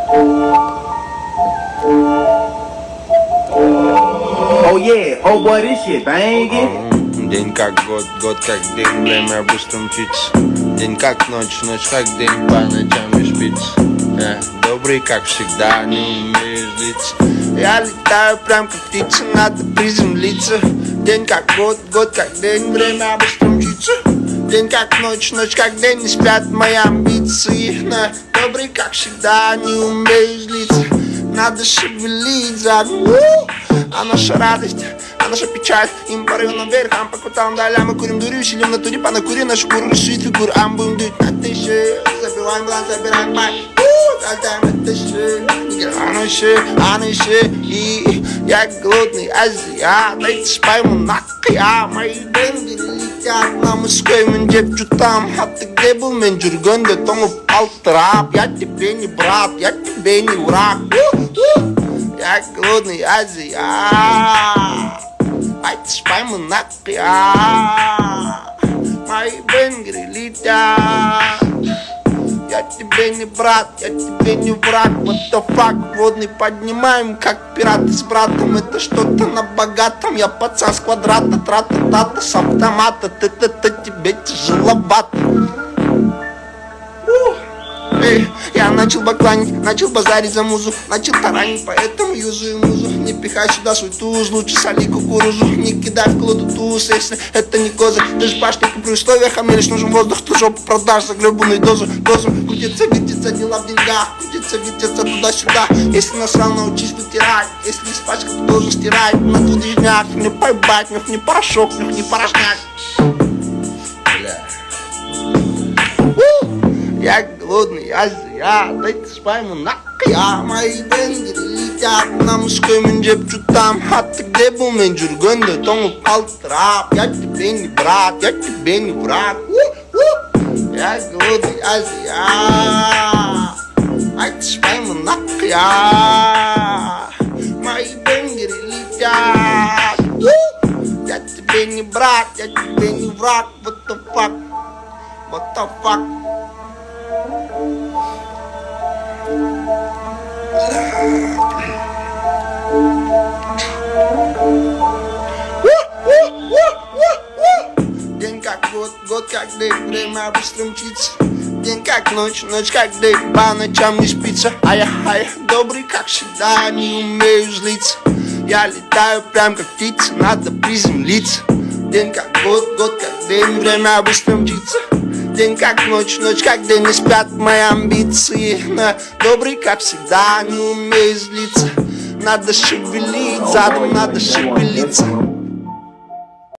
Oh yeah, oh boy, this shit banging. День как год, год как день, время быстро мчится. День как ночь, ночь как день, по ночам не спится. Добрый как всегда, не умею злиться. Я летаю прям как птица, надо приземлиться. День как год, год как день, время быстро мчится. День как ночь, ночь как день, не спят мои амбиции. Добрый как всегда, не умею злиться. Надо шевелить задом. А наша радость, а наша печаль. Им порыв наверх, по кварталам далее. Мы курим дурью, силим на туре, понакурим нашу куру, рисует фигур. Будем дуть на тысячи, забиваем глаз, забираем бай. Залетаем на тысячи, а ночи. И я голодный азиат, дайте пойму нахуя. Мои деньги летят на мужской менджеп чутам. А ты где был, мен жүргенде тоңып алтырап. Я тебе не брат, я тебе не враг. Я голодный азиат, дайте пойму нахуя. Мои бенгеры летят. Я тебе не брат, я тебе не враг. What the fuck, водный поднимаем, как пираты с братом. Это что-то на богатом. Я пацан с квадрата, трата-тата, с автомата. Ты тебе тяжеловато. Я начал бакланить, начал базарить за музу, начал таранить, поэтому юзаю музу. Не пихай сюда свой туз, лучше соли кукурузу. Не кидай в колоду туз, если это не козы. Ты ж башника при условиях, а мне лишь нужен воздух. Ты жопу продашь за гребаную дозу. Крутится, вертится, дела в деньгах. Крутится, вертится туда-сюда. Если насрал, научись вытирать. Если не спать, ты должен стирать. На двудежняк, не поебать, нюх не порошок, нюх не порожняк. Я голодный азиат, дайте пойму нахуя. Мои бенгеры летят на мужской менджеп чутам. А ты где был, мен жүргенде тоңып алтырап. Я тебе не брат, я тебе не враг. Я голодный азиат, дайте пойму нахуя. Мои бенгеры летят. Я тебе не брат, я тебе не враг. What the fuck, what the fuck. День как год, год как день, время быстро мчится. День как ночь, ночь как день, по ночам не спится. А я добрый как всегда, не умею злиться. Я летаю прям как птица, надо приземлиться. День как год, год как день, время быстро мчится. День как ночь, ночь как день, не спят мои амбиции. Добрый как всегда, не умею злиться. Надо шевелить задом, надо шевелиться.